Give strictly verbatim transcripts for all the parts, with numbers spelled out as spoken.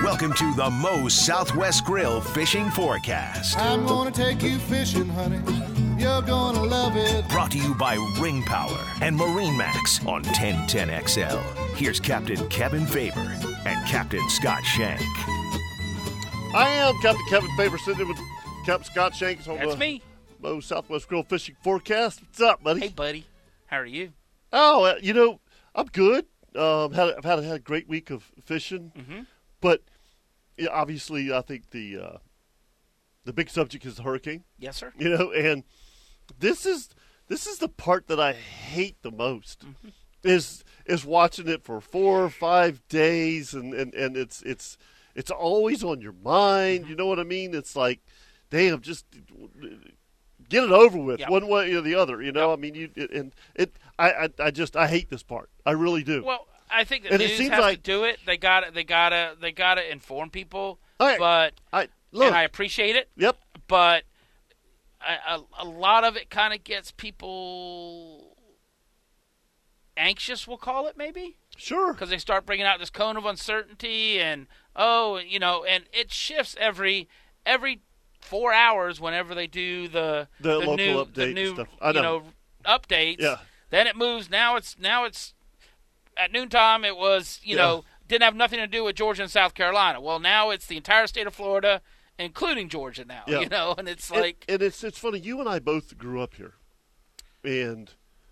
Welcome to the Moe's Southwest Grill Fishing Forecast. I'm gonna take you fishing, honey. You're gonna love it. Brought to you by Ring Power and Marine Max on ten ten X L. Here's Captain Kevin Faber and Captain Scott Shank. I am Captain Kevin Faber, sitting with Captain Scott Shank on That's the me. Moe's Southwest Grill Fishing Forecast. What's up, buddy? Hey, buddy. How are you? Oh, uh, you know, I'm good. Um, had, I've had, had a great week of fishing. Mm-hmm. But yeah, obviously, I think the uh, the big subject is the hurricane. Yes, sir. You know, and this is this is the part that I hate the most Mm-hmm. is is watching it for four or five days, and, and, and it's it's it's always on your mind. Mm-hmm. You know what I mean? It's like, damn, just get it over with, Yep. one way or the other. You know, Yep. I mean, you and it. I, I I just I hate this part. I really do. Well, I think the And it news seems has like- to do it. They got to They got to. They got to inform people. I- but I look. and I appreciate it. Yep. But a, a, a lot of it kind of gets people anxious. We'll call it maybe. Sure. Because they start bringing out this cone of uncertainty, and oh, you know, and it shifts every every four hours whenever they do the The local new, update the and new stuff. I know. you know updates. Yeah. Then it moves. Now it's now it's at noontime. It was you Yeah. know didn't have nothing to do with Georgia and South Carolina. Well, now it's the entire state of Florida, including Georgia now. Yeah. You know, and it's And- like and, it's it's funny. You and I both grew up here, and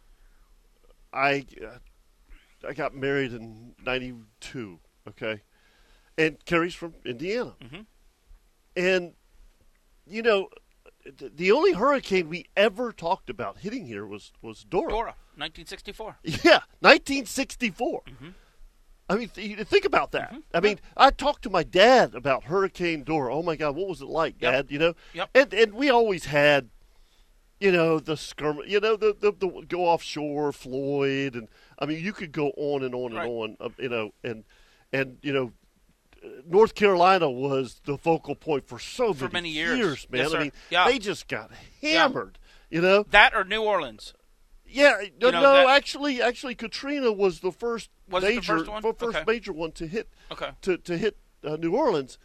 I uh, I got married in ninety-two. Okay, and Carrie's from Indiana, Mhm. and you know, th- the only hurricane we ever talked about hitting here was was Dora. Dora, nineteen sixty-four. Yeah, nineteen sixty-four. Mhm. I mean, th- think about that. Mhm. I mean, I talked to my dad about Hurricane Dora. Oh my God, what was it like, Yep. Dad? You know, Yep. and and we always had, you know, the skirmish, you know, the, the the go offshore, Floyd, and I mean, you could go on and on and Right. on, uh, you know, and and you know, North Carolina was the focal point for so For many, many years. man. Yes, I sir. mean, Yeah. they just got hammered, you know. That or New Orleans. Yeah, no, You know, no that- actually, actually, Katrina was the first Was it the major, first one? fir- first Okay. major one to hit Okay. to to hit uh, New Orleans.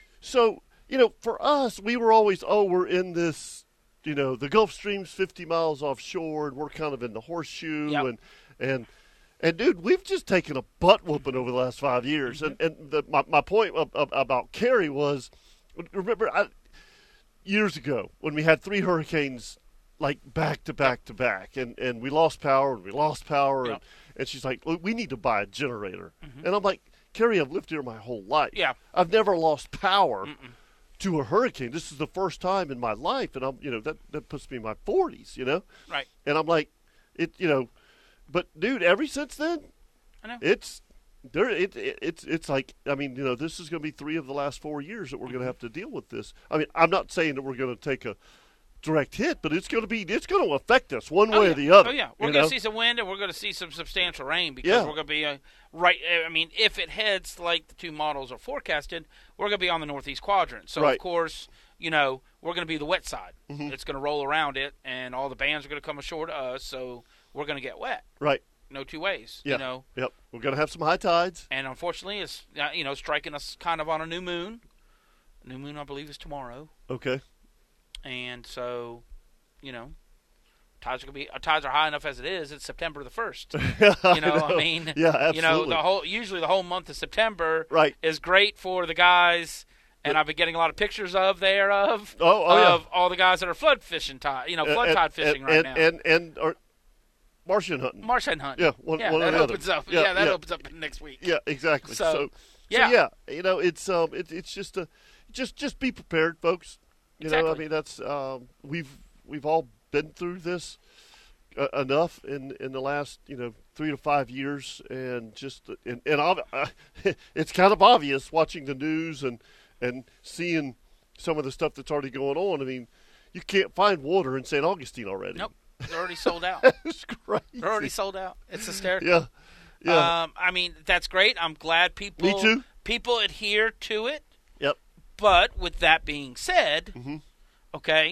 So you know, for us, we were always, oh, we're in this, you know, the Gulf Stream's fifty miles offshore, and we're kind of in the horseshoe, Yep. and and and dude, we've just taken a butt whooping over the last five years. Mm-hmm. And and the, my my point of, of, about Carrie was, remember, I, years ago when we had three hurricanes like back to back to back, and, and we lost power and we lost power, Yep. and, and she's like, "Look, we need to buy a generator," and I'm like, Carrie, I've lived here my whole life. Yeah. I've never lost power to a hurricane. This is the first time in my life, and I'm, you know, that that puts me in my forties, you know, Right. and I'm like, it, you know, but dude, ever since then, I know. it's there. It, it it's it's like, I mean, you know, this is going to be three of the last four years that we're going to have to deal with this. I mean, I'm not saying that we're going to take a direct hit, but it's going to be it's going to affect us one Oh, way yeah. or the other. Oh yeah, we're you going know? to see some wind and we're going to see some substantial rain because Yeah. we're going to be uh, right. I mean, if it heads like the two models are forecasted, we're going to be on the northeast quadrant. So Right. of course, you know, we're going to be the wet side. It's going to roll around it, and all the bands are going to come ashore to us. So we're going to get wet. Right. No two ways. Yeah. You know, Yep. We're going to have some high tides. and unfortunately, it's uh, you know striking us kind of on a new moon. New moon, I believe, is tomorrow, Okay. and so, you know. Tides are gonna be uh, tides are high enough as it is. It's September the first. You know, I mean, yeah, absolutely. you know, the whole usually the whole month of September Right. is great for the guys, and I've been getting a lot of pictures of there of Oh, oh, yeah. of all the guys that are flood fishing tide, you know, flood and, tide fishing and, right and, now. And and or Martian hunting. Marsh hen hunting. Yeah, one- yeah, one or that the other. opens up. Yeah, Yeah, that yeah. opens up next week. Yeah, exactly. So, So, yeah. so yeah, you know, it's um, it, it's just a, just just be prepared, folks. You know, I Exactly. mean, that's um, we've we've all been through this uh, enough in in the last you know three to five years, and just and and ob- uh, it's kind of obvious watching the news and and seeing some of the stuff that's already going on. I mean, you can't find water in Saint Augustine already. Nope, they're already sold out. It's crazy. They're already sold out. It's hysterical. Yeah, yeah. Um, I mean, that's great. I'm glad people Me too. people adhere to it. Yep. But with that being said, Mhm. okay,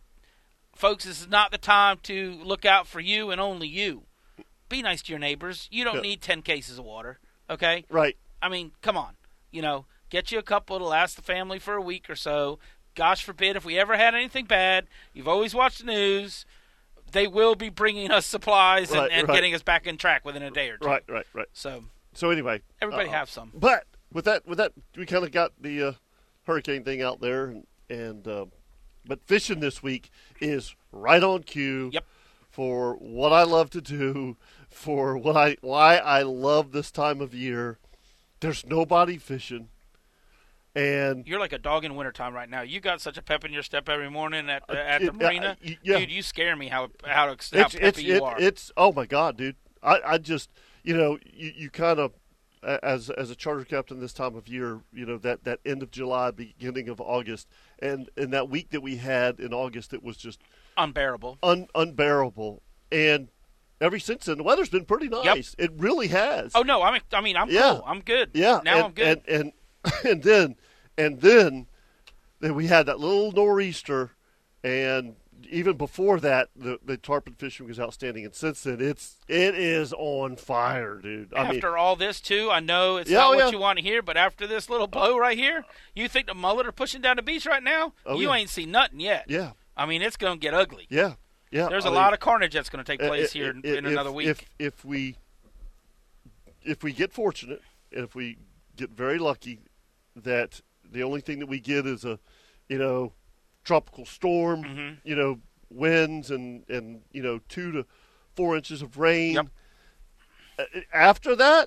folks, this is not the time to look out for you and only you. Be nice to your neighbors. You don't Yeah. need ten cases of water, okay? Right. I mean, come on. You know, Get you a couple to last the family for a week or so. Gosh forbid if we ever had anything bad. You've always watched the news. They will be bringing us supplies and, Right, and right. getting us back in track within a day or two. Right, right, right. So So anyway, everybody uh, have some. But with that, with that, we kind of got the uh, hurricane thing out there, and, and uh, but fishing this week is right on cue. Yep. For what I love to do, for what I why I love this time of year. There's nobody fishing, and You're like a dog in wintertime right now. You got such a pep in your step every morning at uh, at the it- marina. uh, yeah. Dude, you scare me how how, how it's peppy it's you it, are. it's oh my god, dude! I, I just you know you, you kind of as as a charter captain this time of year, you know that, that end of July, beginning of August, and and that week that we had in August, it was just Unbearable. un, unbearable. And ever since then, the weather's been pretty nice. It really has. Oh no, I'm I mean I'm Yeah. cool. I'm good. Yeah, Now and, I'm good. And and and then and then then we had that little nor'easter, and even before that, the the tarpon fishing was outstanding. And since then, it's it is on fire, dude. I After mean, all this, too, I know it's Yeah, not oh, what yeah. you want to hear, but after this little blow right here, you think the mullet are pushing down the beach right now? Oh, you yeah. ain't seen nothing yet. yeah, I mean, it's going to get ugly. yeah, yeah. There's a a lot of carnage that's going to take place i- here i- in, in if, another week. If if we if we get fortunate, and if we get very lucky, that the only thing that we get is a, you know, tropical storm, Mhm. you know, winds and and you know two to four inches of rain. Yep. Uh, After that,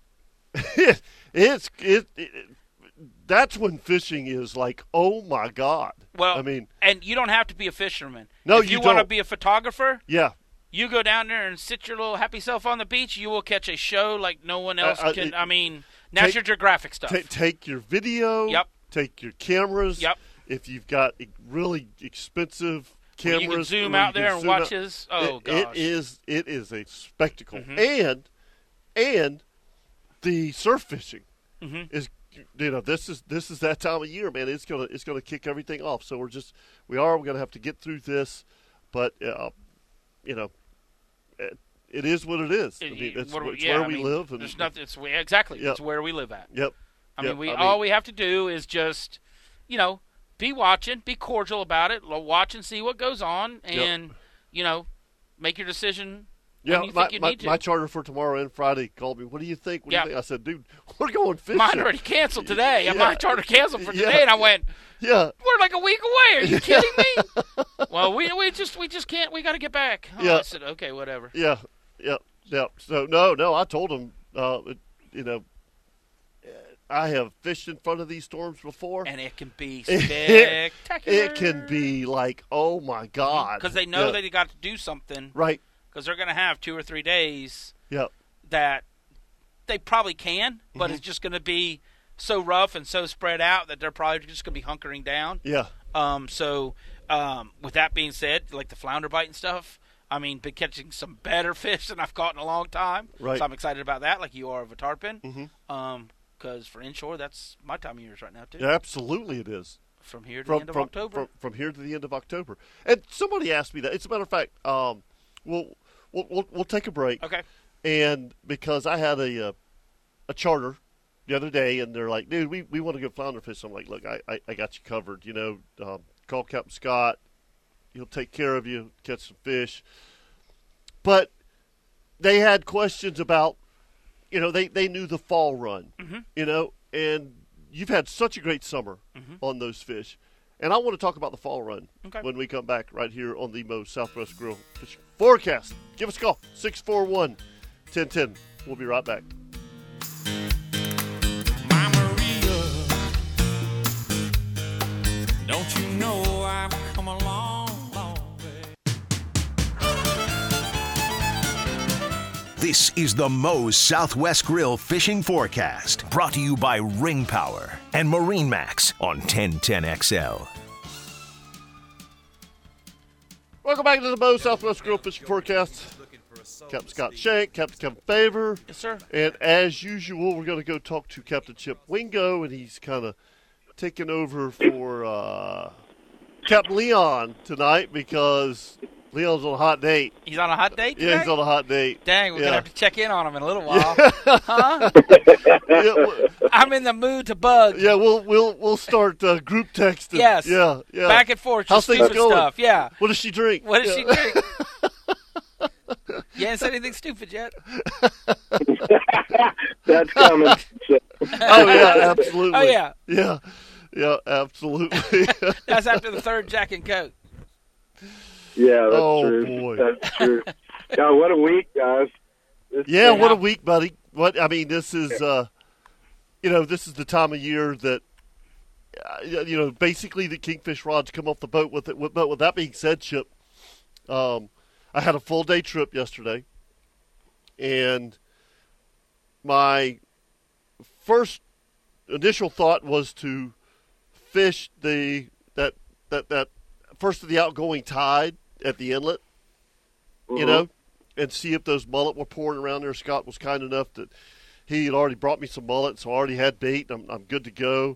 it's it, it. That's when fishing is like, oh my god. Well, I mean, and you don't have to be a fisherman. No, if you you want to don't. be a photographer, yeah, you go down there and sit your little happy self on the beach. You will catch a show like no one else Uh, uh, can. it- I mean, National Geographic stuff. Ta take your video. Yep. Take your cameras. Yep. If you've got e- really expensive Where cameras, you can zoom where you out there can and zoom watch out- his. Oh it, gosh, it is it is a spectacle, Mhm. and and the surf fishing Mhm. is you know this is this is that time of year, man. It's gonna it's gonna kick everything off. So we're just we are we're gonna have to get through this, but uh, you know. It, it is what it is. I It- mean, it's, what do we- it's yeah, where I we mean, live. And, There's nothing. It's yeah, exactly. Yep. It's where we live at. Yep. I Yep. mean, we I mean- all we have to do is just, you know, be watching, be cordial about it, lo- watch and see what goes on, and you know, make your decision Yeah, when you my, think you my, need to. my charter for tomorrow and Friday called me. What do you think? What Yeah. do you think? I said, dude, we're going fishing. Mine already canceled today. Yeah. My charter canceled for Yeah. today, and I went, Yeah, "We're like a week away. Are you kidding me?" Well, we we just we just can't. We got to get back. Oh, Yeah. I said, "Okay, whatever." yeah, yeah, yeah. So no, no, I told him, uh, it- you know, I have fished in front of these storms before. And it can be It- spectacular. It can be like, oh my god, because they know Yeah. that they got to do something. right. Because they're going to have two or three days Yeah, that they probably can, but Mhm. it's just going to be so rough and so spread out that they're probably just going to be hunkering down. yeah, Um, so, um, with that being said, like the flounder bite and stuff, I mean, been catching some better fish than I've caught in a long time. Right. So I'm excited about that, like you are of a tarpon. Mhm. Um, because for inshore, that's my time of years right now too. yeah. Absolutely, it is. From here to From the end of from, October. from from here to the end of October. And somebody asked me that. As a matter of fact, um, we'll we'll we'll, we'll take a break. Okay. And because I had a uh, a charter the other day, and they're like, dude, we, we want to go flounder fish. I'm like, look, I, I, I got you covered. You know, um, call Captain Scott. He'll take care of you, catch some fish. But they had questions about, you know, they, they knew the fall run, Mm-hmm. you know, and you've had such a great summer Mhm. on those fish. And I want to talk about the fall run Okay. when we come back right here on the Moe's Southwest Grill Fishing Forecast. Give us a call, six four one, one zero one zero. We'll be right back. My Maria, don't you know I've come a long, long way? This is the Moe's Southwest Grill Fishing Forecast, brought to you by Ring Power and Marine Max on ten ten X L. Welcome back to the Moe's Southwest Grill Fishing Forecast. Captain Scott Shank, Captain Kevin Favor. Yes, sir. And as usual, we're going to go talk to Captain Chip Wingo, and he's kind of taking over for uh, Captain Leon tonight because Leon's on a hot date. He's on a hot date today? Yeah, he's on a hot date. Dang, we're yeah. going to have to check in on him in a little while. Huh? yeah, we'll, I'm in the mood to bug. yeah, we'll we'll we'll start uh, group texting. Yes. Yeah, yeah. Back and forth. How's Just things stupid going? stuff. Yeah. What does she drink? What does yeah. she drink? You ain't said anything stupid yet? That's coming. Oh yeah, absolutely. Oh, yeah. Yeah, yeah, absolutely. That's after the third Jack and Coke. Yeah, that's Oh, true. boy. That's true. God, what a week, guys. This Yeah, thing- what a week, buddy. What I mean, this is, uh, you know, this is the time of year that, uh, you know, basically the kingfish rods come off the boat with it. But with that being said, Chip, um, I had a full day trip yesterday, and my first initial thought was to fish the that that that first of the outgoing tide at the inlet. You Mhm. know, and see if those mullet were pouring around there. Scott was kind enough that he had already brought me some mullet, so I already had bait. I'm, I'm good to go.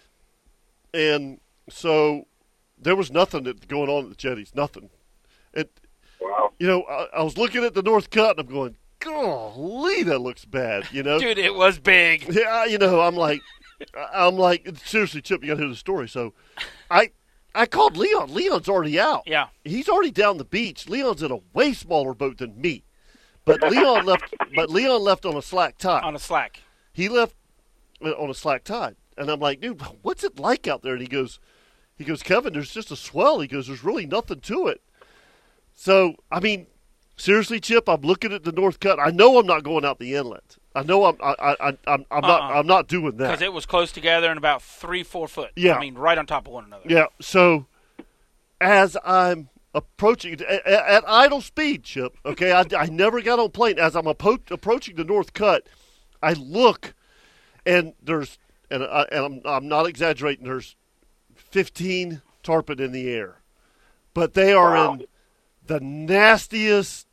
And so there was nothing that going on at the jetties, nothing. It, Wow. you know, I, I was looking at the North Cut, and I'm going, golly, that looks bad, you know? Dude, it was big. Yeah, you know, I'm like, I'm like, seriously, Chip, you got to hear the story. So I I called Leon. Leon's already out. Yeah. He's already down the beach. Leon's in a way smaller boat than me. But Leon left but Leon left on a slack tide. On a slack. He left on a slack tide. And I'm like, dude, what's it like out there? And he goes, he goes, Kevin, there's just a swell. He goes, there's really nothing to it. So, I mean, seriously, Chip, I'm looking at the North Cut. I know I'm not going out the inlet. I know I'm I, I, I'm I'm I'm not Uh-uh. I'm not doing that. Because it was close together and about three, four foot. Yeah. I mean, right on top of one another. Yeah. So, as I'm approaching at, at idle speed, Chip. Okay, I, I never got on plane. As I'm appro- approaching the North Cut, I look, and there's and I, and I'm I'm not exaggerating. There's fifteen tarpon in the air, but they are Wow. in the nastiest,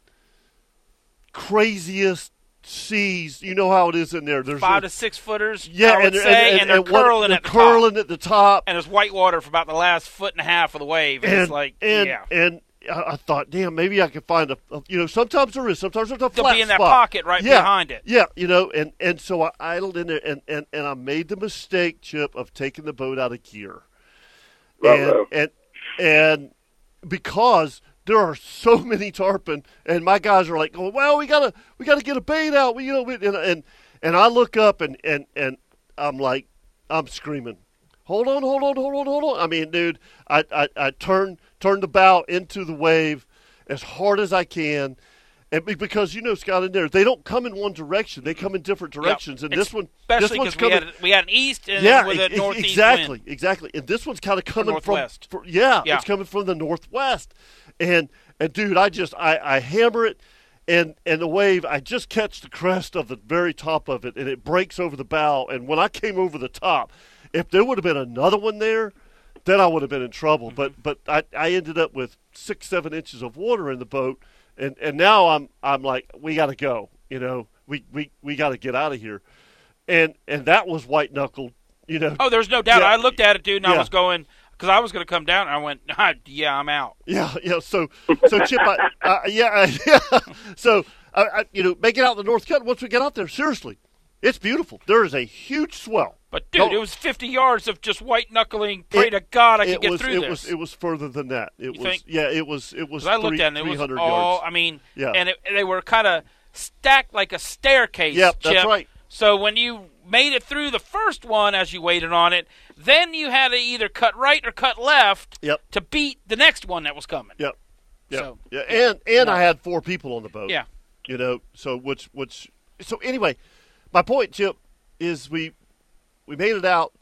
craziest seas. You know how it is in there. There's Five a, to six footers, yeah, I would and, say, and, and, they're and what- curling they're at the curling top. at the top. And there's white water for about the last foot and a half of the wave. And, and it's like, and yeah. and I, I thought, damn, maybe I could find a, a- you know, sometimes there is, sometimes there's a They'll flat be in that spot. pocket right yeah, behind it. Yeah, you know, and and so I idled in there, and and and I made the mistake, Chip, of taking the boat out of gear, and Uh-oh. and and because there are so many tarpon, and my guys are like, going, well, we gotta we gotta get a bait out, we, you know, and and and I look up and and and I'm like, I'm screaming. Hold on, hold on, hold on, hold on. I mean, dude, I, I, I turn turn the bow into the wave as hard as I can. And be- because, you know, Scott, in there, they don't come in one direction. They come in different directions. And this one, this Especially one's because we, coming. had- we had an east and Yeah, with a e- e- northeast exactly, wind. exactly. And this one's kind of coming from, northwest. fr- yeah, Yeah. it's coming from the northwest. And and dude, I just I, I hammer it, and and the wave, I just catch the crest of the very top of it, and it breaks over the bow. And when I came over the top, if there would have been another one there, then I would have been in trouble. Mm-hmm. But but I, I ended up with six seven inches of water in the boat, and, and now I'm I'm like, we got to go. You know, we we, we got to get out of here. And and that was white knuckled. You know. Oh, there's no doubt. Yeah. I looked at it, dude, and I Yeah. was going, because I was going to come down, and I went, ah, yeah, I'm out. Yeah, yeah. So, so Chip, I, uh, yeah, yeah. So, I, I, you know, make it out the North Cut. Once we get out there, seriously, it's beautiful. There is a huge swell. But, dude, No. it was fifty yards of just white knuckling. Pray It- to God I it could get was, through it this. was, it was further than that. It You was, think? yeah, it was, it was. 'Cause I looked three, at it, and it was three hundred all, yards. I mean, Yeah. and it, they were kind of stacked like a staircase, Yep, that's Chip. right. So when you made it through the first one as you waited on it, then you had to either cut right or cut left Yep. to beat the next one that was coming. Yep. Yeah. So, yeah. And and No. I had four people on the boat. Yeah. You know, so which which so anyway, my point, Chip, is we we made it out.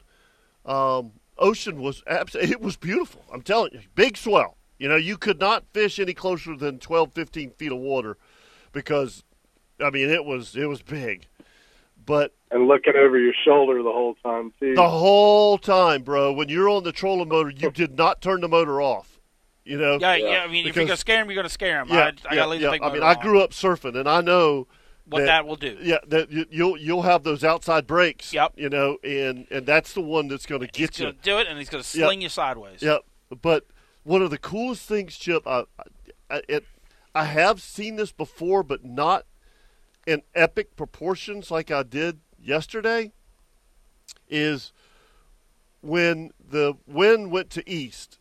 Um, ocean was abs- it was beautiful. I'm telling you, big swell. You know, you could not fish any closer than twelve, fifteen feet of water because I mean it was it was big. But And looking over your shoulder the whole time, too. the whole time, bro, when you're on the trolling motor, you did not turn the motor off. You know? Yeah, yeah. I mean, if you're Because- going to scare him, you're going to scare him. Yeah, I, I yeah, got to leave yeah. the big I mean, motor I on. grew up surfing, and I know What that will do. Yeah, that you, you'll you'll have those outside brakes. Yep. You know, and and that's the one that's going to He's get you. going to do it, and he's going to Yep. sling you sideways. Yep. But one of the coolest things, Chip, I, I I, it, I have seen this before, but not in epic proportions like I did yesterday, is when the wind went to east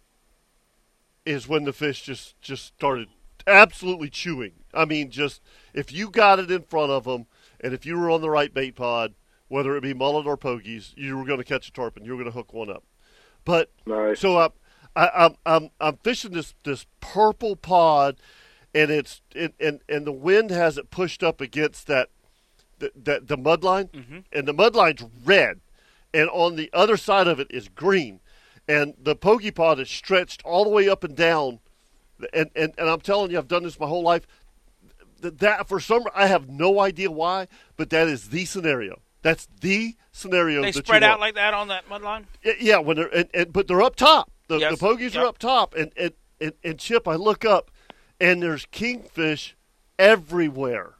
is when the fish just, just started absolutely chewing. I mean, just if you got it in front of them and if you were on the right bait pod, whether it be mullet or pogies, you were going to catch a tarpon. You were going to hook one up. But Nice. so I, I, I'm I'm I'm fishing this this purple pod, and it's it, and and the wind has it pushed up against that the the, the mud line, Mm-hmm. and the mud line's red, and on the other side of it is green, and the pogie pod is stretched all the way up and down, and and, and I'm telling you, I've done this my whole life. That, that for some I have no idea why, but that is the scenario. That's the scenario. They that spread you out want. like that on that mud line? Y- Yeah, when they're and, and but they're up top. The, Yes. the pogies Yep. are up top, and and, and and Chip, I look up, and there's kingfish everywhere,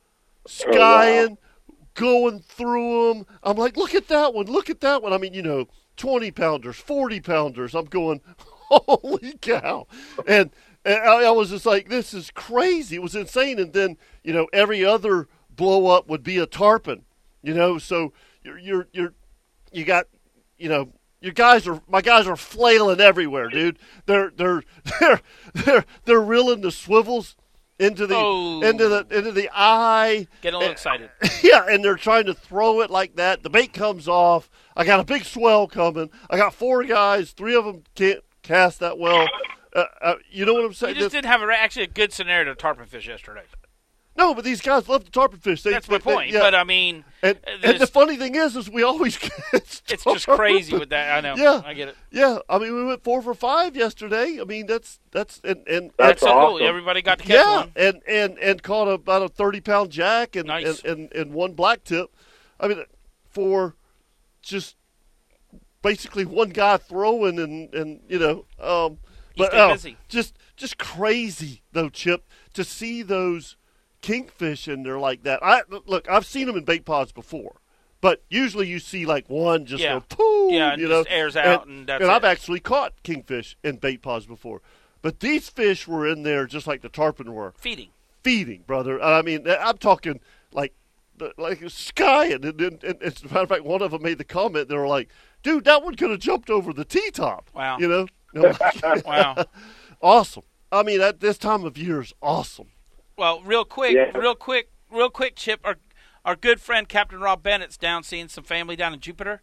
skying, going through them. I'm like, look at that one, look at that one. I mean, you know, twenty pounders, forty pounders. I'm going, holy cow, and. And I, I was just like, this is crazy. It was insane. And then, you know, every other blow up would be a tarpon, you know. So you're, you're, you're, you got, you know, your guys are, my guys are flailing everywhere, dude. They're, they're, they're, they're, they're reeling the swivels into the, Oh. into the, into the eye. Getting a little And- excited. Yeah, and they're trying to throw it like that. The bait comes off. I got a big swell coming. I got four guys. Three of them can't cast that well. Uh, uh, you know what I'm You saying? just didn't have a, actually a good scenario to tarpon fish yesterday. No, but these guys love the tarpon fish. They, That's my they- point. yeah. But, I mean, and, uh, and the there's- funny thing is, is we always get it's just crazy with that. I know. Yeah. I get it. Yeah, I mean, we went four for five yesterday. I mean, that's that's and and That's That's so cool. awesome. Everybody got to catch yeah, one. and and and caught about a thirty pound jack and Nice. and, and and one black tip. I mean, for just basically one guy throwing and and you know, um, He but stayed oh, busy. just just crazy though, Chip, to see those kingfish in there like that. I look, I've seen them in bait pods before, but usually you see like one just Yeah. go poof, Yeah, and you know, just airs out and that's I've it. actually caught kingfish in bait pods before, but these fish were in there just like the tarpon were, Feeding. feeding, brother. I mean, I'm talking like like skying, and, and, and as a matter of fact, one of them made the comment. They were like, "Dude, that one could have jumped over the T-top." Wow. You know, I'm like, Wow. awesome. I mean, at this time of year is awesome. Well, real quick, Yeah. real quick, real quick, Chip. Our our good friend Captain Rob Bennett's down seeing some family down in Jupiter,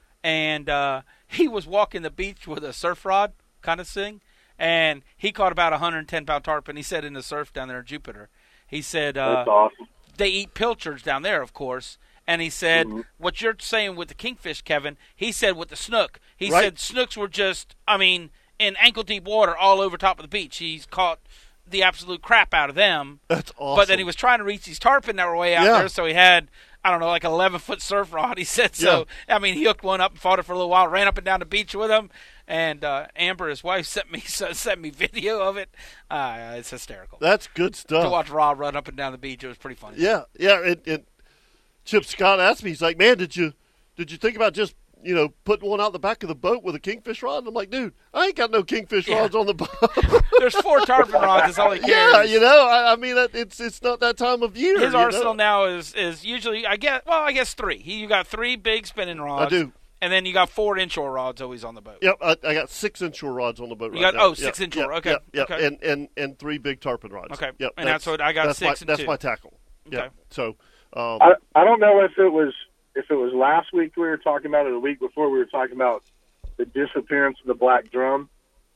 and uh, he was walking the beach with a surf rod kind of thing, and he caught about a one hundred ten pound tarpon. He said in the surf down there in Jupiter. He said uh, That's awesome. they eat pilchards down there, of course. And he said, Mm-hmm. what you're saying with the kingfish, Kevin, he said with the snook. He Right. said snooks were just, I mean, in ankle-deep water all over top of the beach. He's caught the absolute crap out of them. That's awesome. But then he was trying to reach these tarpon that were way out Yeah. there, so he had, I don't know, like an eleven-foot surf rod. He said so. I mean, he hooked one up and fought it for a little while, ran up and down the beach with him. And uh, Amber, his wife, sent me sent me video of it. Uh, it's hysterical. That's good To stuff. watch Rob run up and down the beach, it was pretty funny. Yeah, yeah. And, and Chip Scott asked me, he's like, "Man, did you did you think about just you know putting one out the back of the boat with a kingfish rod?" And I'm like, "Dude, I ain't got no kingfish Yeah. rods on the boat." There's four tarpon rods. That's all he carries. Yeah, you know, I, I mean, it- it's it's not that time of year. His you arsenal know? now is is usually I guess well I guess three. He you got three big spinning rods. I do. And then you got four inshore rods always on the boat. Yep, I, I got six inshore rods on the boat You right got- now. oh, six Yep, inshore, yep, okay, Yep, yep. okay. And, and and three big tarpon rods. Okay, Yep, and that's what I got That's six my, and That's two. my tackle. Yeah. Okay. So, um, I, I don't know if it was if it was last week we were talking about it, or the week before we were talking about the disappearance of the black drum,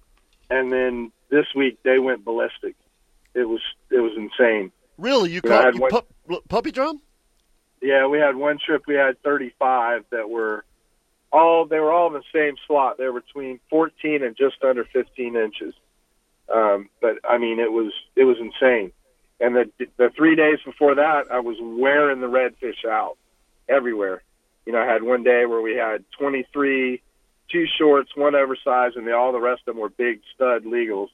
and then this week they went ballistic. It was it was insane. really, you Yeah, I caught had you one- pup, puppy drum? Yeah, we had one trip. We had thirty-five that were all they were all in the same slot. They were between fourteen and just under fifteen inches. Um, but I mean, it was it was insane. And the the three days before that, I was wearing the redfish out everywhere. You know, I had one day where we had twenty-three, two shorts, one oversized, and the, all the rest of them were big stud legals.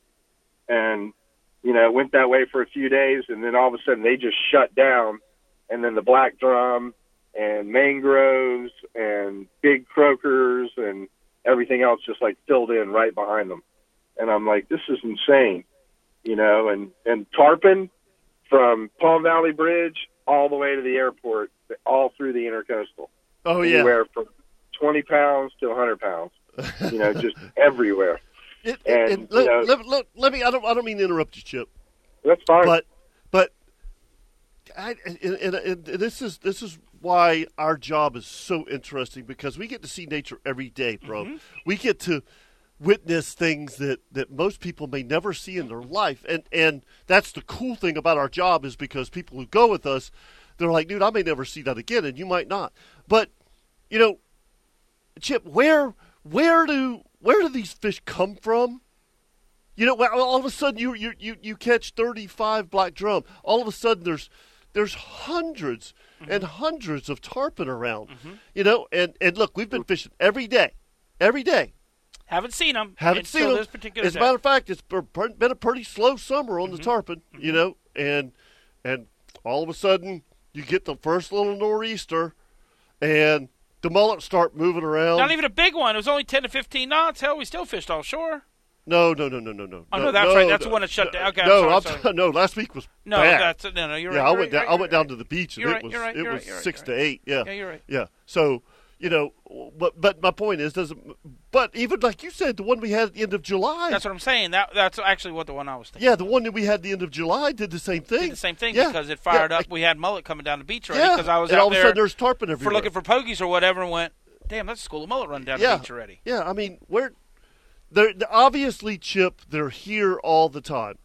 And you know, it went that way for a few days, and then all of a sudden they just shut down. And then the black drum and mangroves and big croakers and everything else just like filled in right behind them. And I'm like, this is insane. you know, and, and tarpon from Palm Valley Bridge all the way to the airport, all through the intercoastal. Oh, yeah. Anywhere from twenty pounds to one hundred pounds, you know, just everywhere. It, And, and you let, know- let, let, let me, I don't, I don't mean to interrupt you, Chip, That's fine. but, but I, and, and, and this is, this is why our job is so interesting, because we get to see nature every day, bro. Mm-hmm. We get to witness things that, that most people may never see in their life. And, and that's the cool thing about our job, is because people who go with us, they're like, dude, I may never see that again, and you might not. But, you know, Chip, where where do where do these fish come from? You know, all of a sudden you you you, you catch thirty-five black drum. All of a sudden there's there's hundreds mm-hmm. and hundreds of tarpon around. Mm-hmm. You know, and, and look, we've been fishing every day, every day. Haven't seen them. Haven't seen them. This particular As a day. matter of fact, it's been a pretty slow summer on mm-hmm. the tarpon. Mm-hmm. You know, and and all of a sudden you get the first little nor'easter, and the mullets start moving around. Not even a big one. It was only ten to fifteen knots. Hell, we still fished offshore. No, no, no, no, no, no. Oh, no, that's no, right. That's no, the one that shut down. Okay, I'm no, sorry, I'm sorry. t- no. Last week was No, bad. that's no, no. You're yeah, right. I you're went right, down. you're I went right, down you're to the beach, and You're it right, was you're right, it you're was right, you're right, six you're to eight. Yeah, Yeah, you're right. Yeah. So you know, but but my point is, doesn't. But even like you said, the one we had at the end of July. That's what I'm saying. That that's actually what the one I was thinking. Yeah, the one that we had at the end of July did the same thing. Did the same thing yeah. because it fired yeah. up. We had mullet coming down the beach already Yeah, because I was and out all of a there sudden there's tarpon everywhere for looking for pogies or whatever, and went, damn, that's a school of mullet running down yeah. the beach already. Yeah, I mean, we're they're, they're obviously, Chip, they're here all the time.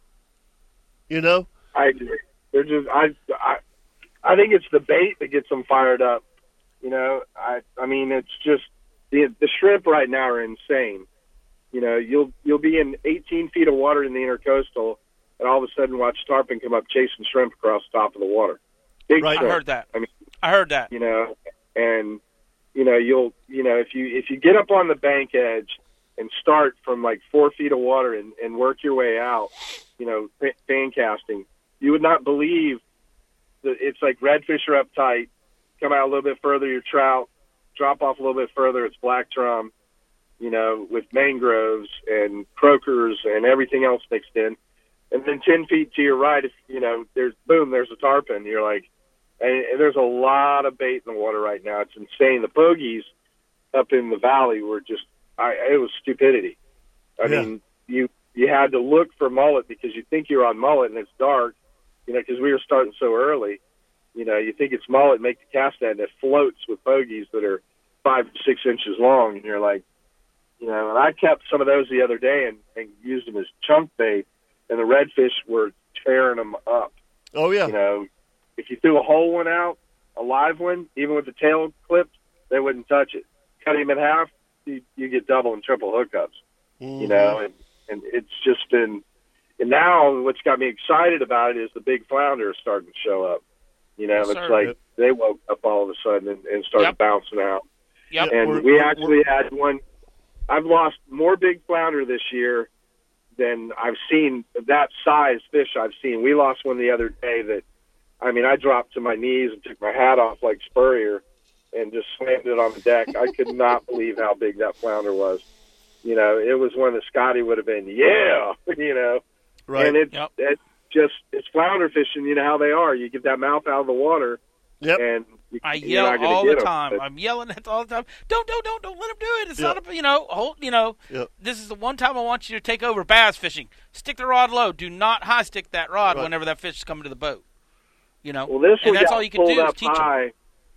You know? I agree. They're just I, I I think it's the bait that gets them fired up. You know, I I mean it's just the the shrimp right now are insane. You know, you'll you'll be in eighteen feet of water in the intercoastal, and all of a sudden watch tarpon come up chasing shrimp across the top of the water. Big Right. I shrimp. heard that. I mean, I heard that. you know, and you know you'll you know if you if you get up on the bank edge and start from like four feet of water and, and work your way out, you know, fan casting, you would not believe that it's like redfish are up tight, come out a little bit further, your trout, drop off a little bit further, it's black drum, you know, with mangroves and croakers and everything else mixed in. And then ten feet to your right, if you know, there's boom, there's a tarpon. You're like, and, and there's a lot of bait in the water right now. It's insane. The pogies up in the valley were just, I, it was stupidity. I Yeah. mean, you you had to look for mullet because you think you're on mullet and it's dark, you know, because we were starting so early. You know, you think it's mullet, make the cast net, and it floats with pogies that are five to six inches long, and you're like, you know, and I kept some of those the other day and, and used them as chunk bait, and the redfish were tearing them up. Oh, yeah. You know, if you threw a whole one out, a live one, even with the tail clipped, they wouldn't touch it. Cut him in half, you, you get double and triple hookups. Mm-hmm. You know, and, and it's just been, and now what's got me excited about it is the big flounder is starting to show up. You know, Yes, it's sir. like Yep. they woke up all of a sudden and, and started Yep. bouncing out. Yep. Yeah. And We're- we we're- actually had one. I've lost more big flounder this year than I've seen, that size fish I've seen. We lost one the other day that, I mean, I dropped to my knees and took my hat off like Spurrier and just slammed it on the deck. I could not believe how big that flounder was. You know, it was one that Scotty would have been, yeah, you know. Right. And it's, Yep. it's just, it's flounder fishing, you know how they are. You get that mouth out of the water, Yep. and you, I you're yell not gonna all get the 'em. time. But- I'm yelling at all the time. Don't, don't, don't, don't let him do it. It's Yeah. not a, you know, hold, you know. Yeah. This is the one time I want you to take over bass fishing. Stick the rod low. Do not high stick that rod Right. whenever that fish is coming to the boat. You know. Well, this and one that's got all you can pulled do is up teach 'em. high.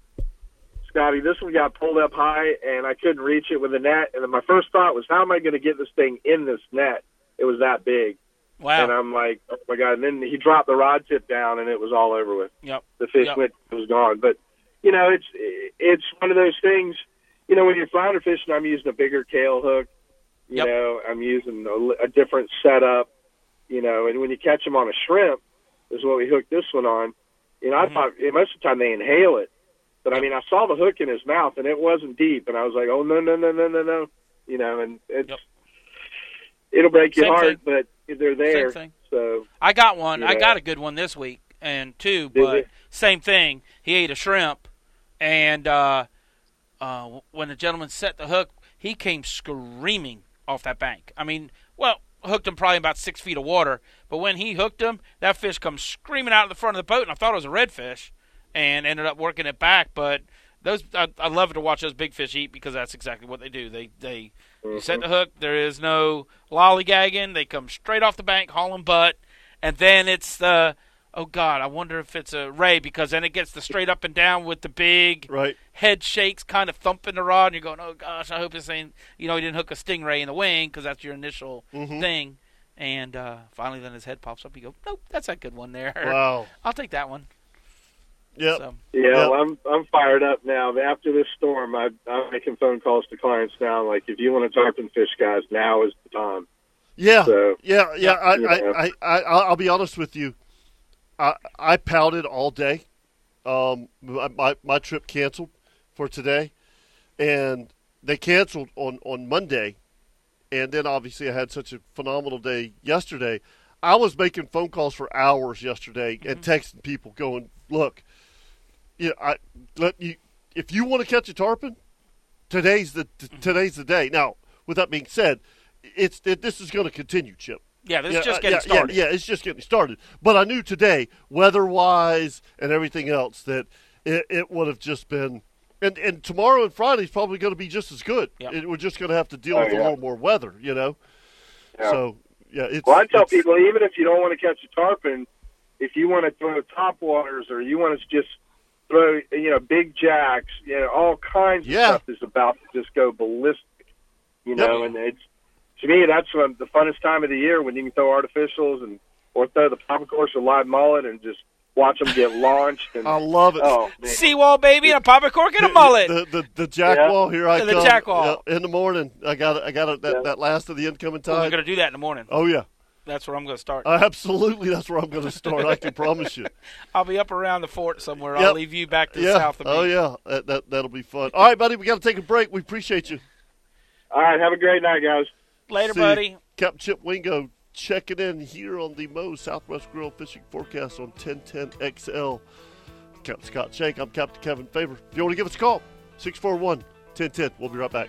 Scotty, this one got pulled up high, and I couldn't reach it with a net. And then my first thought was, how am I going to get this thing in this net? It was that big. Wow. And I'm like, oh, my God. And then he dropped the rod tip down, and it was all over with. Yep. The fish Yep. went, it was gone. But, you know, it's it's one of those things, you know, when you're flounder fishing, I'm using a bigger tail hook. You Yep. know, I'm using a, a different setup, you know, and when you catch them on a shrimp, is what we hooked this one on. You know, I Mm-hmm. thought most of the time they inhale it. But, I mean, I saw the hook in his mouth, and it wasn't deep. And I was like, oh, no, no, no, no, no, no. You know, and it's Yep. it'll break your Same heart, thing. but they're there. thing. So, I got one. You I know. got a good one this week and two, Did but you? same thing. He ate a shrimp, and uh, uh, when the gentleman set the hook, he came screaming off that bank. I mean, well, hooked him probably about six feet of water. But when he hooked him, that fish comes screaming out of the front of the boat, and I thought it was a redfish, and ended up working it back. But those, I, I love to watch those big fish eat because that's exactly what they do. They they you set the hook. There is no lollygagging. They come straight off the bank, hauling butt, and then it's the oh God, I wonder if it's a ray because then it gets the straight up and down with the big Right. head shakes, kind of thumping the rod, and you're going, oh gosh, I hope this ain't, you know, he didn't hook a stingray in the wing because that's your initial Mhm. thing. And uh, finally, then his head pops up. You go, nope, that's a good one there. Wow. I'll take that one. Yep. So, Yeah, Yep. well, I'm I'm fired up now. After this storm, I, I'm making phone calls to clients now. Like, if you want to tarpon fish, guys, now is the time. Yeah. So, Yeah. Yeah. I, you I, know. I, I, I'll be honest with you. I, I pouted all day. Um, my, my, my trip canceled for today, and they canceled on, on Monday. And then obviously I had such a phenomenal day yesterday. I was making phone calls for hours yesterday and texting people going, look, you know, I let you if you want to catch a tarpon, today's the t- today's the day. Now, with that being said, it's it, this is going to continue, Chip. yeah, this Yeah, is just uh, getting yeah, started. Yeah, yeah, it's just getting started. But I knew today, weather-wise and everything else, that it, it would have just been. And, and tomorrow and Friday is probably going to be just as good. Yep. It, we're just going to have to deal Oh, with yeah. a little more weather, you know. Yeah. So yeah, it's. well, I tell it's- people, even if you don't want to catch a tarpon, if you want to throw top waters or you want to just throw, you know, big jacks, you know, all kinds Yeah. of stuff is about to just go ballistic. You Yep. know, and it's to me that's when the funnest time of the year when you can throw artificials and or throw the pop course or live mullet and just watch them get launched. And I love it. oh man, Seawall, baby, and a popper cork and a mullet. The the, the jackwall, here I The come. jackwall. Yeah, in the morning, I got I got that, Yeah. that last of the incoming We're tide. going to do that in the morning. Oh yeah, That's where I'm going to start. uh, absolutely. That's where I'm going to start. I can promise you. I'll be up around the fort somewhere. Yep. I'll leave you back to the Yeah. south of me. Oh yeah. That, that that'll be fun. All right, buddy. We got to take a break. We appreciate you. all right, have a great night, guys. Later, See you. buddy. Captain Chip Wingo checking in here on the Moe's Southwest Grill Fishing Forecast on ten ten X L. Captain Scott Shank. I'm Captain Kevin Favor. If you want to give us a call, six four one, one zero one zero. We'll be right back.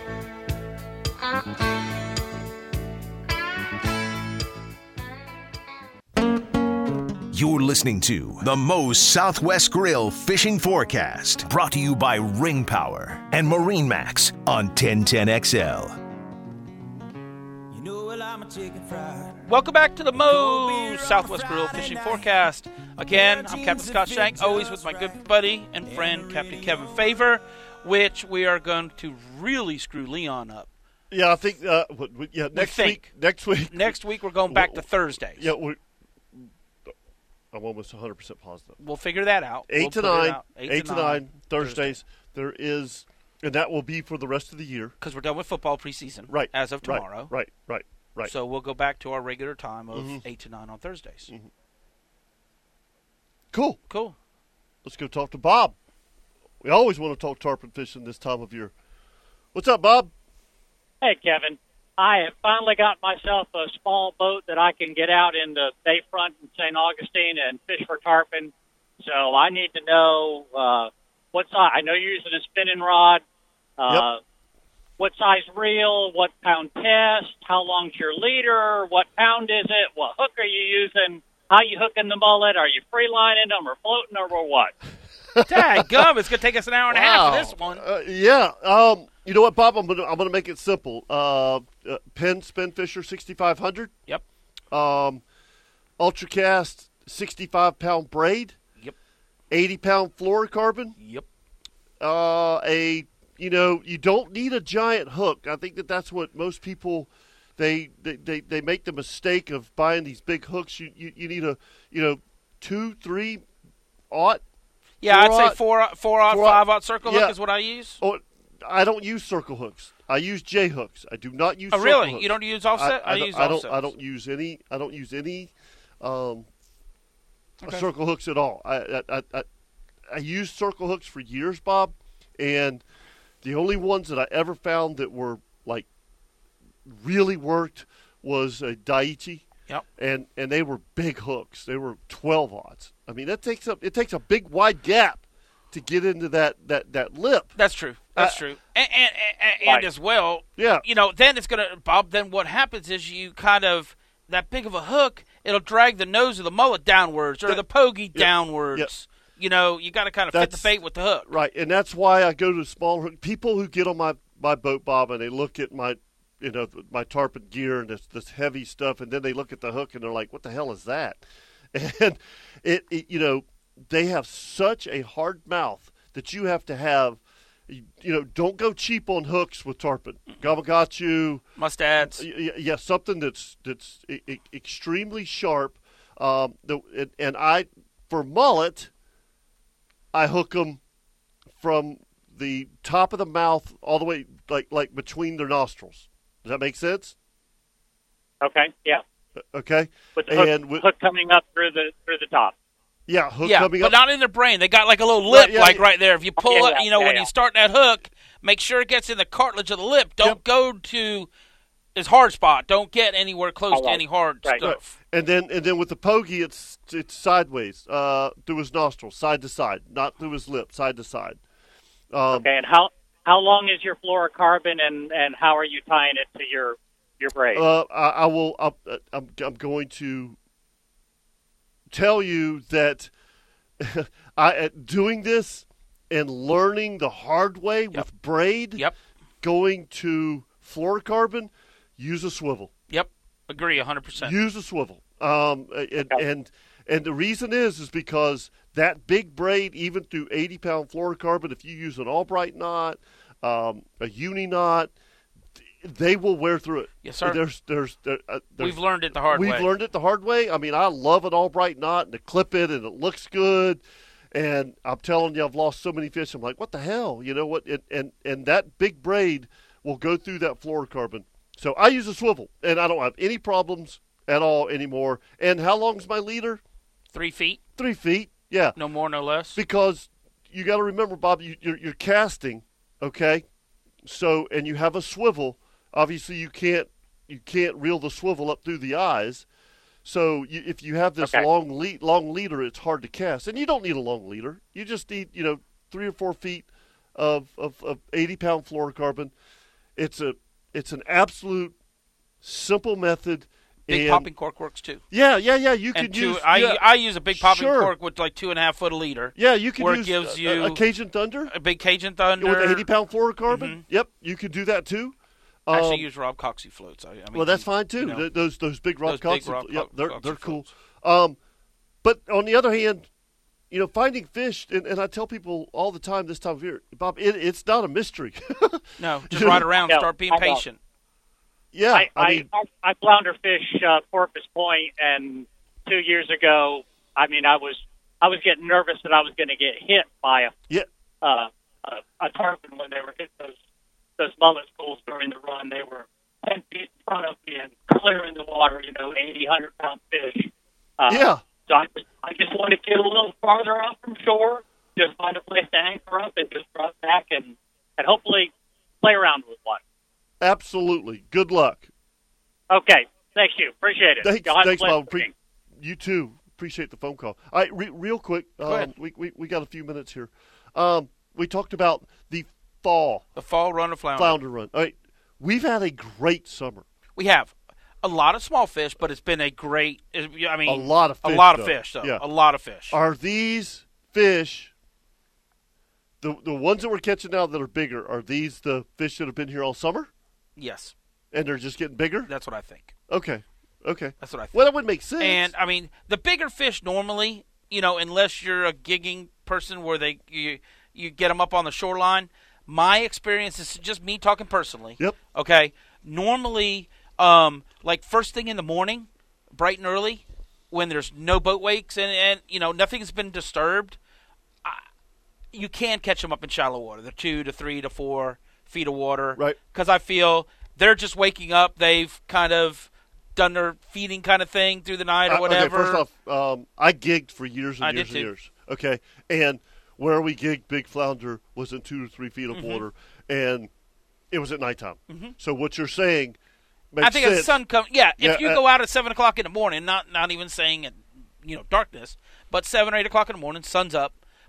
You're listening to the Moe's Southwest Grill Fishing Forecast, brought to you by Ring Power and Marine Max on ten ten X L. You know well I'm a chicken fried. Welcome back to the Moe's Southwest Grill Fishing Forecast. Again, I'm Captain Scott Shank, always with my good buddy and friend, Captain Kevin Favor, which we are going to really screw Leon up. Yeah, I think. Uh, what, what- yeah, next think. week. Next week. Next week, we're going back to Thursdays. Yeah, we I'm almost one hundred percent positive. We'll figure that out. Eight We'll to put it nine. out. Eight, to nine. Thursdays. There is, and that will be for the rest of the year. Because we're done with football preseason Right. as of Right, tomorrow. Right. Right. Right. So we'll go back to our regular time of Mhm. eight to nine on Thursdays. Mhm. Cool. Cool. Let's go talk to Bob. We always want to talk tarpon fishing this time of year. What's up, Bob? Hey, Kevin. I have finally got myself a small boat that I can get out in the bayfront in Saint Augustine and fish for tarpon. So I need to know uh, what size. I know you're using a spinning rod. Uh, Yep. What size reel? What pound test? How long's your leader? What pound is it? What hook are you using? How you hooking the mullet? Are you free lining them or floating or what? Daggum, it's going to take us an hour and a half for this one. Uh, yeah. Um. You know what, Bob? I'm gonna I'm gonna make it simple. Uh, uh Penn Spin Fisher sixty-five hundred. Yep. Um, Ultracast sixty-five pound braid. Yep. eighty pound fluorocarbon. Yep. Uh, a you know you don't need a giant hook. I think that that's what most people they they, they, they make the mistake of buying these big hooks. You you, you need a you know two three aught. Yeah, I'd Four say aught- four, four out, four aught- five out circle yeah. hook is what I use. Oh, I don't use circle hooks. I use J hooks. I do not use. Oh, circle really? hooks. You don't use offset? I, I, don't, use I don't. offsets. I don't use any. I don't use any um, Okay. circle hooks at all. I, I I I I used circle hooks for years, Bob, and the only ones that I ever found that were like really worked was a Daiichi. Yep. And and they were big hooks. They were twelve aughts. I mean, that takes up it takes a big wide gap to get into that that that lip. That's true. That's Uh, true. And, and, and, and Right. as well, Yeah. you know, then it's going to, Bob, then what happens is you kind of, that big of a hook, it'll drag the nose of the mullet downwards or That- the pogey Yep. downwards. Yep. You know, you got to kind of fit the That's- bait with the hook. Right, and that's why I go to smaller hook. People who get on my, my boat, Bob, and they look at my, you know, my tarpon gear and this this heavy stuff, and then they look at the hook and they're like, "What the hell is that?" And it, it you know, they have such a hard mouth that you have to have. You, you know, don't go cheap on hooks with tarpon. Gamakatsu, Mustads. y- y- yeah, something that's that's e- e- extremely sharp. Um, the, and, and I, for mullet, I hook them from the top of the mouth all the way, like like between their nostrils. Does that make sense? Okay, yeah. Okay. With the hook, And wi- hook coming up through the through the top. Yeah, hook Yeah, coming but up. not in their brain. They got like a little lip, Right, yeah, like yeah. right there. If you pull Yeah, it, yeah, you know, yeah, when yeah. you start that hook, make sure it gets in the cartilage of the lip. Don't Yep. go to his hard spot. Don't get anywhere close Oh, to right. any hard Right. stuff. And then and then with the pogey, it's it's sideways, uh, through his nostrils, side to side, not through his lip, side to side. Um, Okay, and how how long is your fluorocarbon, and, and how are you tying it to your your braid? Uh, I, I will. I'll, I'm. I'm going to tell you that I at doing this and learning the hard way with braid. Yep. Going to fluorocarbon, use a swivel. Yep. Agree, one hundred percent. Use a swivel. Um, and, Okay. and and the reason is is because that big braid, even through eighty pound fluorocarbon, if you use an Albright knot, um, a uni knot, they will wear through it. Yes, sir. There's there's, there, uh, there's We've learned it the hard We've way. learned it the hard way. I mean, I love an Albright knot and to clip it, and it looks good. And I'm telling you, I've lost so many fish. I'm like, what the hell? You know what? And and, and that big braid will go through that fluorocarbon. So I use a swivel, and I don't have any problems at all anymore. And how long's my leader? Three feet, Three feet. Yeah. no more, no less. Because you got to remember, Bob, you, you're, you're casting, okay? So, and you have a swivel. Obviously, you can't you can't reel the swivel up through the eyes. So, you, if you have this Okay. long lead, long leader, it's hard to cast. And you don't need a long leader. You just need, you know, three or four feet of of, of eighty pound fluorocarbon. It's a it's an absolute simple method. Big and popping cork works too. Yeah, yeah, yeah. You And can two, use. I, yeah, I use a big popping Sure. cork with like two and a half foot a leader. yeah, you can where it use gives a- you- a, a Cajun Thunder. A big Cajun Thunder. With the eighty pound fluorocarbon? Mhm. Yep, you could do that too. I actually Um, use Rob Coxey floats. I, I mean, well, that's fine too. you know, Th- those those big rock those big concepts, rock yep, co- they're Coxey they're cool. floats. Um, but on the other hand, you know, finding fish, and, and I tell people all the time this time of year, Bob, it, it's not a mystery. No, just ride around, No, start being I know. patient. yeah, I, I, mean, I, I flounder fish uh, Porpoise Point, and two years ago, I mean, I was I was getting nervous that I was going to get hit by a yeah, uh, a, a tarpon when they were hitting those those mullet schools during the run. They were ten feet in front of me and clearing the water. You know, eighty, hundred pound fish. Uh, yeah. So I just, I just want to get a little farther out from shore, just find a place to anchor up and just drop back and and hopefully play around with one. Absolutely. Good luck. Okay, thank you. Appreciate it. Thanks, Y'all have a thanks, blessed Bob. Pre- evening. you too. Appreciate the phone call. All right, re- real quick. Um, ahead. we, we we got a few minutes here. Um, we talked about the fall The fall run of flounder. flounder run. All right, we've had a great summer. We have a lot of small fish, but it's been a great. I mean, A lot of a fish, lot of though. fish, though. Yeah. A lot of fish. Are these fish the the ones that we're catching now that are bigger? Are these the fish that have been here all summer Yes, and they're just getting bigger? that's what I think. Okay, okay. That's what I think. Well, that would make sense. And I mean, the bigger fish normally, you know, unless you're a gigging person where they you you get them up on the shoreline. My experience is just me talking personally. Yep. Okay. Normally, um, like first thing in the morning, bright and early, when there's no boat wakes and, and you know nothing's been disturbed, I, you can catch them up in shallow water. They're two to three to four feet of water. Right. Because I feel they're just waking up. They've kind of done their feeding kind of thing through the night or Uh, whatever. Okay, first off, um, I gigged for years and I years did and too. years. Okay, and where we gigged big flounder was in two to three feet of Mm-hmm. water, and it was at nighttime. So what you're saying makes I think sense. as the sun comes, yeah. If Yeah, you uh, go out at seven o'clock in the morning, not not even saying at you know darkness, but seven or eight o'clock in the morning, sun's up.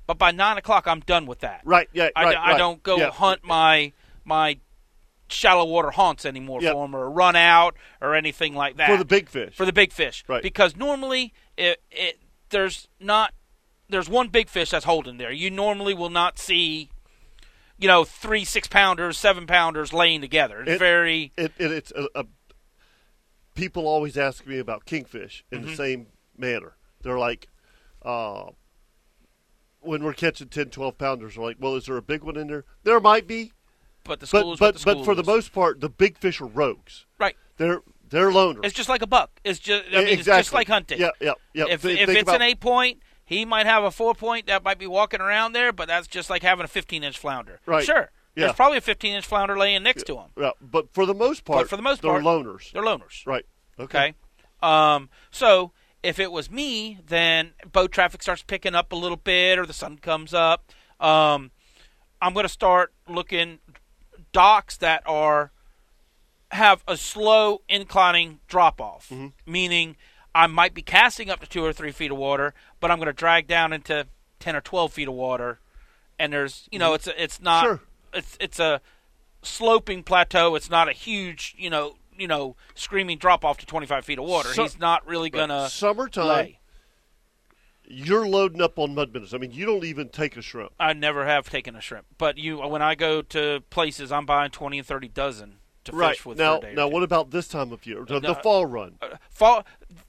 but by nine o'clock I'm done with that. Right. Yeah. I, right, I right. don't go yeah. hunt my my shallow water haunts anymore Yep. for them, or run out or anything like that for the big fish. for the big fish. Right. Because normally it, it there's not there's one big fish that's holding there. You normally will not see, you know, three six pounders, seven pounders laying together. It's It- very It, it, it's a, a, people always ask me about kingfish in Mm-hmm. the same manner. They're like, uh, when we're catching ten, twelve pounders, we're like, well, is there a big one in there? There might be, but the school but is what but the school but for the is. most part, the big fish are rogues. right. They're they're loners. It's just like a buck. It's just I mean exactly. it's just like hunting. Yeah, yeah, yeah. If Th- if think it's about, an eight point, he might have a four point that might be walking around there, but that's just like having a fifteen inch flounder. Right. Sure. Yeah. There's probably a fifteen inch flounder laying next to him. yeah, but for the most part, But for the most they're part, loners. They're loners. Right. Okay. Okay. Um, so if it was me, then boat traffic starts picking up a little bit, or the sun comes up. Um, I'm going to start looking docks that are have a slow inclining drop off, Mm-hmm. meaning I might be casting up to two or three feet of water, but I'm going to drag down into ten or twelve feet of water, and there's you know it's a, it's not Sure. it's it's a sloping plateau. It's not a huge you know you know screaming drop off to twenty-five feet of water. So- He's not really gonna Summertime, lay. you're loading up on mud minnows. I mean, you don't even take a shrimp. I never have taken a shrimp, but you when I go to places, I'm buying twenty and thirty dozen to Right. fish with. Now, for a day or now, two. what about this time of year? The, No, the fall run. Uh, fall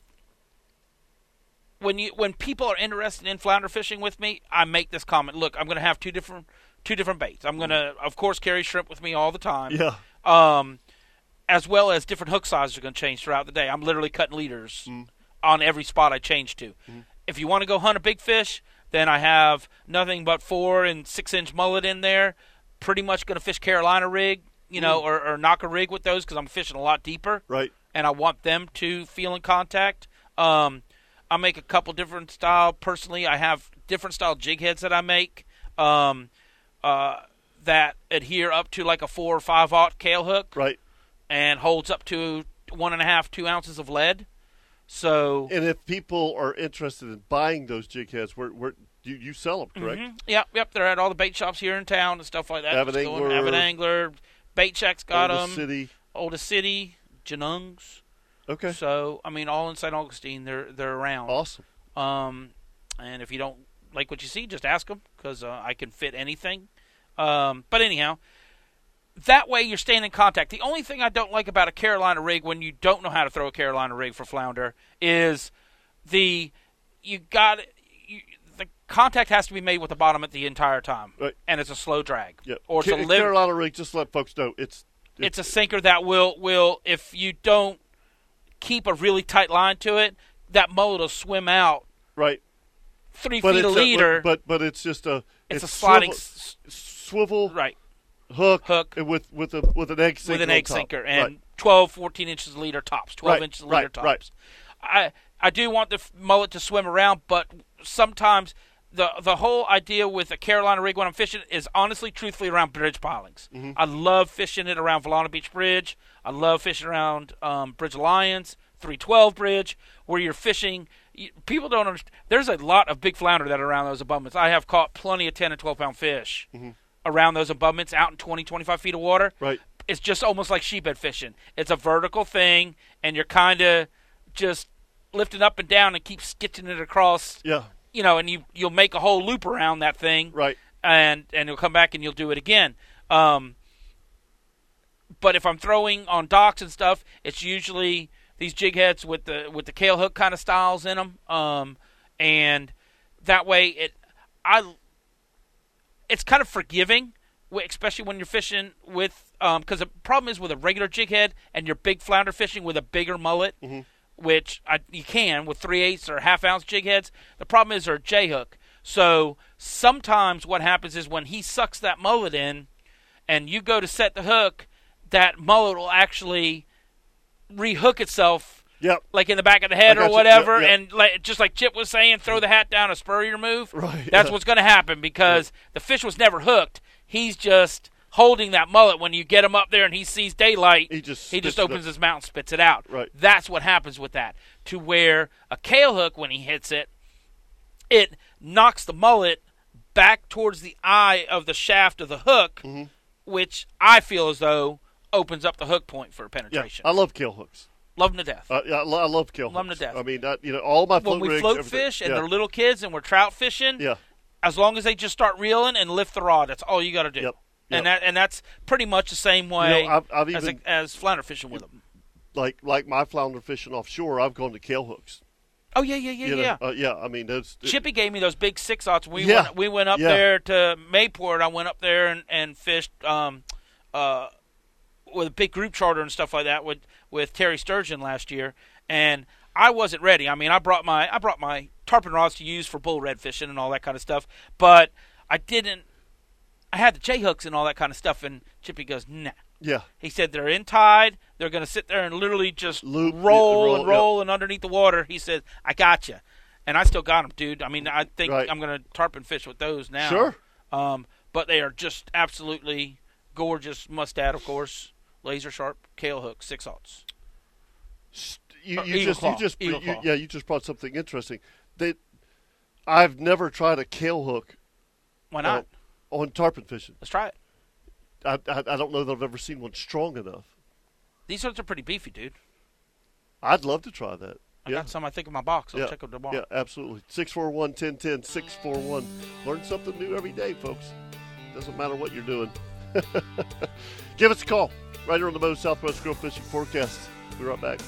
when you when people are interested in flounder fishing with me, I make this comment. Look, I'm going to have two different two different baits. I'm going to, of course, carry shrimp with me all the time. Yeah. Um, as well as different hook sizes are going to change throughout the day. I'm literally cutting leaders Mm. on every spot I change to. Mm-hmm. If you want to go hunt a big fish, then I have nothing but four and six inch mullet in there. Pretty much going to fish Carolina rig, you know, or, or knock a rig with those because I'm fishing a lot deeper. Right. And I want them to feel in contact. Um, I make a couple different style. Personally, I have different style jig heads that I make um, uh, that adhere up to like a four or five aught kale hook Right. and holds up to one and a half, two ounces of lead. So And if people are interested in buying those jig heads, where where you, you sell them, correct? Mhm. Yep, yep. They're at all the bait shops here in town and stuff like that. Avid Just going- Angler. Avid Angler. Bait Shack's got Oldest them. City. Oldest City. Janung's. Okay. So, I mean, all in Saint Augustine, they're they're around. Awesome. Um, and if you don't like what you see, just ask them because uh, I can fit anything. Um, but anyhow, that way you're staying in contact. The only thing I don't like about a Carolina rig when you don't know how to throw a Carolina rig for flounder is the you got you, the contact has to be made with the bottom at the entire time, Right. and it's a slow drag. Yeah. Or it's Ca- a live, Carolina rig. Just to let folks know it's it's a sinker that will will if you don't keep a really tight line to it, that mullet will swim out right. three But feet a it's leader. but but it's just a it's, a sliding swivel, s- swivel right hook hook and with with a with an egg sinker with an on egg top. sinker and Right. twelve, fourteen inches a leader tops, twelve Right, inches a leader right, tops. right. I I do want the f- mullet to swim around, but sometimes the the whole idea with a Carolina rig when I'm fishing is honestly, truthfully, around bridge pilings. Mm-hmm. I love fishing it around Volana Beach Bridge. I love fishing around um, Bridge Alliance, three twelve Bridge, where you're fishing. You, people don't understand. There's a lot of big flounder that are around those abutments. I have caught plenty of ten and twelve pound fish Mm-hmm. around those abutments out in twenty, twenty-five feet of water. Right. It's just almost like sheephead fishing. It's a vertical thing, and you're kind of just lifting up and down and keep skitching it across, Yeah. you know, and you, you'll make a whole loop around that thing. Right. And, and you'll come back and you'll do it again. Um, but if I'm throwing on docks and stuff, it's usually these jig heads with the with the kale hook kind of styles in them. Um, and that way it I it's kind of forgiving, wh- especially when you're fishing with um because the problem is with a regular jig head and you're big flounder fishing with a bigger mullet, Mm-hmm. which I, you can with three eighths or half ounce jig heads. The problem is they're a J hook. So sometimes what happens is when he sucks that mullet in, and you go to set the hook, that mullet will actually rehook itself, Yep. like in the back of the head I or gotcha. whatever, Yep, yep. and like, just like Chip was saying, throw the hat down, a spurrier move. Right, That's yeah. what's going to happen because the fish was never hooked. He's just holding that mullet. When you get him up there and he sees daylight, He just he just spits it opens up. his mouth and spits it out. Right. That's what happens with that. To where a kale hook, when he hits it, it knocks the mullet back towards the eye of the shaft of the hook, mm-hmm. which I feel as though opens up the hook point for penetration. Yeah, I love kill hooks. Love them to death. Uh, yeah, I, lo- I love kill Love them hooks. to death. I mean, that, you know, all my float when we rigs, float everything. fish and yeah. they're little kids and we're trout fishing, yeah. as long as they just start reeling and lift the rod, that's all you got to do. Yep. And Yep. that and that's pretty much the same way You know, I've, I've as, even, a, as flounder fishing with them. like like my flounder fishing offshore, I've gone to kill hooks. Oh yeah, yeah, yeah, You know? yeah. Uh, yeah, I mean, those. Chippy gave me those big six aughts. We Yeah. went, we went up Yeah. there to Mayport. I went up there and, and fished um, uh, with a big group charter and stuff like that with, with Terry Sturgeon last year, and I wasn't ready. I mean, I brought my I brought my tarpon rods to use for bull red fishing and all that kind of stuff, but I didn't. I had the J hooks and all that kind of stuff, and Chippy goes, nah. Yeah. He said they're in tide. They're going to sit there and literally just Loop, roll, roll, and roll and underneath the water. He said, I got you. And I still got them, dude. I mean, I think Right. I'm going to tarpon fish with those now. Sure. Um, but they are just absolutely gorgeous. Mustad, of course. Laser sharp, kale hook, six aughts. You, Or you Eagle just, Claw. you just, Eagle you, Claw. yeah, you just brought something interesting. They, I've never tried a kale hook Why not? uh, on tarpon fishing. Let's try it. I, I, I don't know that I've ever seen one strong enough. These hooks are pretty beefy, dude. I'd love to try that. I yeah. got some, I think, in my box. I'll yeah. check them tomorrow. Yeah, absolutely. six four one, one oh one oh, six four one. Learn something new every day, folks. Doesn't matter what you're doing. Give us a call right here on the Moe's Southwest Grill Fishing Forecast. We'll be right back.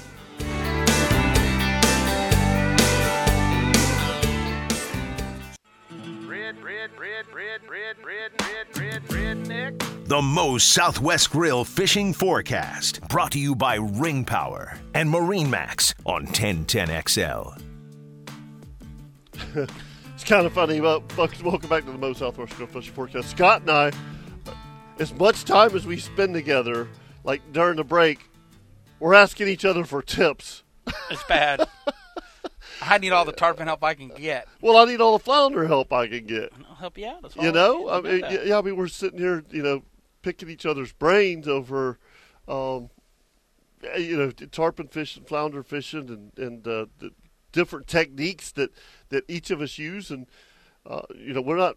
Red, red, red, red, red, red, red, red, redneck. The Moe's Southwest Grill Fishing Forecast, brought to you by Ring Power and Marine Max on ten ten X L. It's kind of funny, but folks, welcome back to the Moe's Southwest Grill Fishing Forecast. Scott and I, as much time as we spend together, like during the break, we're asking each other for tips. It's bad. I need all the tarpon help I can get. Well, I need all the flounder help I can get. I'll help you out. That's all You I know, can I do. mean, You know that. yeah, I mean, we're sitting here, you know, picking each other's brains over, um, you know, tarpon fishing, flounder fishing, and and uh, the different techniques that, that each of us use, and uh, you know, we're not,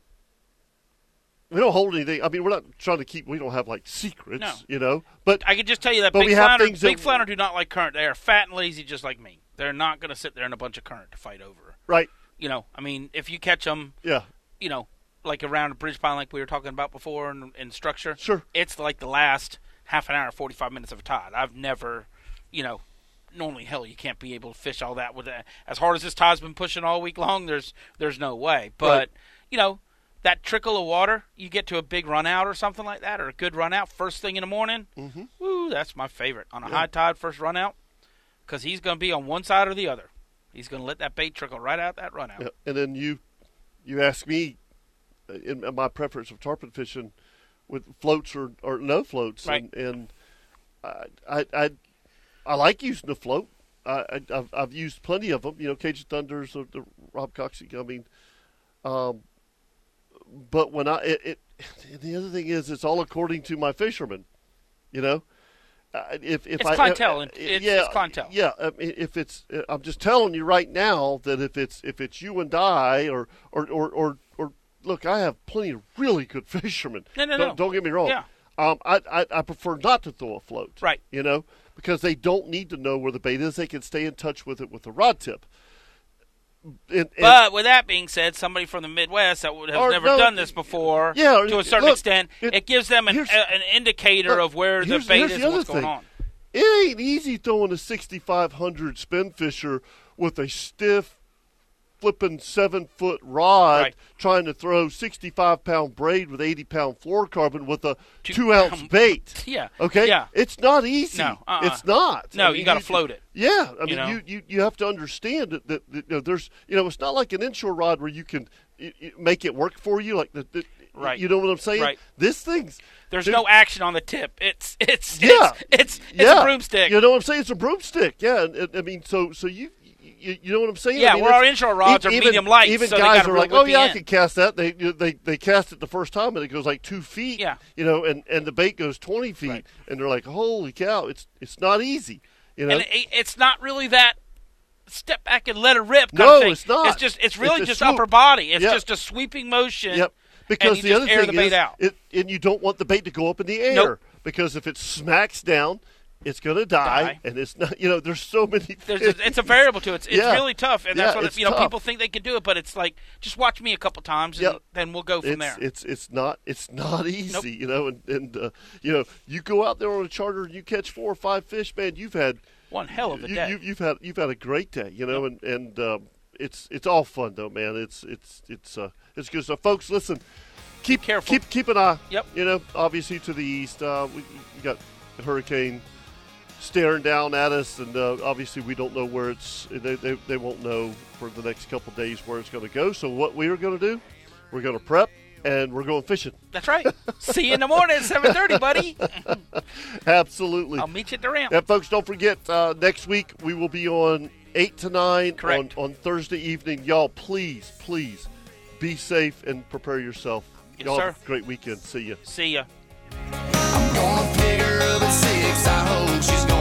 we don't hold anything. I mean, we're not trying to keep. We don't have like secrets, No. you know. But I can just tell you that But big we have flounder, things that- big flounder do not like current. They are fat and lazy, just like me. They're not going to sit there in a bunch of current to fight over. right, You know, I mean, if you catch them, yeah, you know, like around a bridge pine like we were talking about before in, in structure, sure, it's like the last half an hour, forty-five minutes of a tide. I've never, you know, normally, hell, you can't be able to fish all that with a, as hard as this tide's been pushing all week long. There's there's no way. But Right. you know, that trickle of water, you get to a big run out or something like that, or a good run out first thing in the morning. mm-hmm. Woo, that's my favorite on a Yeah. high tide first run out, because he's going to be on one side or the other. He's going to let that bait trickle right out that run out. Yeah. And then you, you ask me, uh, in, in my preference of tarpon fishing, with floats or, or no floats, Right. and, and I, I I I like using the float. I, I I've I've used plenty of them. You know, Cajun Thunders, the, the Rob Coxey. I mean, um, but when I it, it and the other thing is, it's all according to my fisherman. You know, uh, if if It's I clientele. uh, It's- yeah, it's clientele. Yeah, I mean, if it's uh, I'm just telling you right now that if it's if it's you and I or or or or, or look, I have plenty of really good fishermen. No, no, don't, no. don't get me wrong. Yeah. Um, I, I I prefer not to throw a float. Right. You know, because they don't need to know where the bait is. They can stay in touch with it with the rod tip. And, and, But with that being said, somebody from the Midwest that would have Or never no, done this before, yeah, or- to a certain look, extent, it- it, gives them an, here's- a, an indicator look, of where the here's- bait here's is the and other what's going thing. on. It ain't easy throwing a sixty-five hundred spin fisher with a stiff, flipping seven-foot rod, Right. trying to throw sixty-five pound braid with eighty pound fluorocarbon with a Two two-ounce pound- bait. Yeah. Okay? Yeah. It's not easy. No, uh-uh. It's not. No, I mean, you got to float it. Yeah, I mean, know? you, you, you have to understand that, that, that you know, there's, you know, it's not like an inshore rod where you can y- y- make it work for you. Like the, the Right. You know what I'm saying? Right. This thing's There's dude, no action on the tip. It's it's Yeah. it's it's, it's yeah. a broomstick. You know what I'm saying? It's a broomstick. Yeah, and, and, I mean, so so you. You, you know what I'm saying? Yeah, I mean, where our it's- inshore rods e- are even, medium light, Even so they guys gotta are really like, "Oh whip yeah, you I in." can cast that." They you know, they they cast it the first time and it goes like two feet. Yeah. you know, and, and the bait goes twenty feet, Right. and they're like, "Holy cow! It's it's not easy." You know, And it, it's not really that step back and let it rip. Kind No, of thing. it's not. It's just it's really It's a just swoop. upper body. It's Yep. just a sweeping motion. Yep. Because and you the just other air thing the bait is, out. It, and you don't want the bait to go up in the air Nope. because if it smacks down, it's going to die, Die. and it's not. You know, there's so many. There's things. a, it's a variable to it. It's, it's Yeah. really tough, and that's Yeah, what it's it, you know. tough. People think they can do it, but it's like just watch me a couple times, and Yep. then we'll go from it's, there. It's it's not it's not easy, Nope. you know. And and uh, you know, you go out there on a charter and you catch four or five fish, man. You've had One hell of a you, day. You, you've had you've had a great day, you know, and and um, it's it's all fun though, man. It's it's it's uh, it's good stuff, folks. Listen, keep Careful. keep keep an eye. Yep. You know, obviously to the east, uh, we, we got a hurricane staring down at us, and uh, obviously we don't know where it's. They, they they won't know for the next couple of days where it's going to go. So what we are going to do, we're going to prep and we're going fishing. That's right. See you in the morning at seven thirty, buddy. Absolutely. I'll meet you at the ramp. And folks, don't forget, uh, next week we will be on eight to nine on, Correct. on Thursday evening. Y'all, please, please be safe and prepare yourself. Yes, Y'all sir. have a great weekend. See you. See ya. I'm gonna pick her up at six. I hope she's gonna